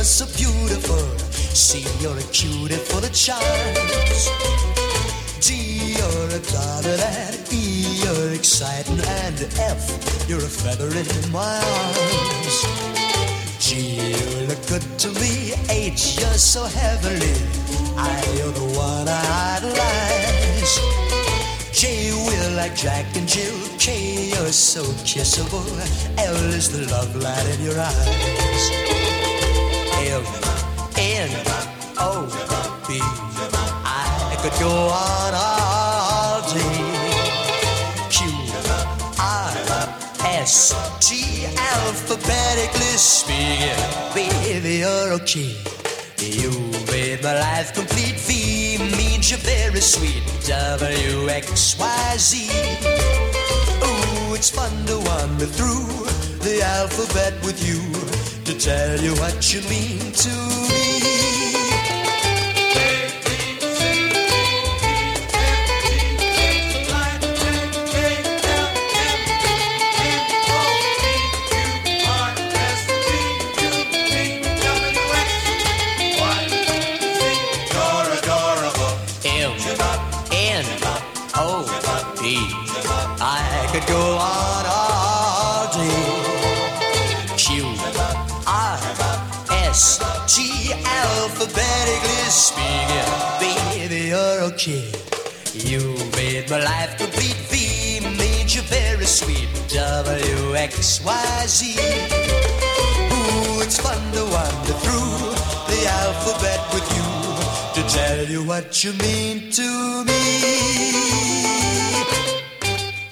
you're so beautiful. C, you're a cutie for the charms. D, you're a darling, and E, you're exciting, and F, you're a feather in my arms. G, you look good to me. H, you're so heavenly. I, you're the one I idolize. J, we're like Jack and Jill. K, you're so kissable. L is the love light in your eyes. M, N, O, P, I could go on all day. Q, R, S, T, alphabetically speaking, baby, you're okay. You made my life complete. V means you're very sweet. W, X, Y, Z. Ooh, it's fun to wander through the alphabet with you, to tell you what you mean to me. I could go on all day. Q, R, S, T, alphabetically speaking, baby, you're okay. You made my life complete. V made you very sweet. W, X, Y, Z. Ooh, it's fun to wander through the alphabet with you, to tell you what you mean to me.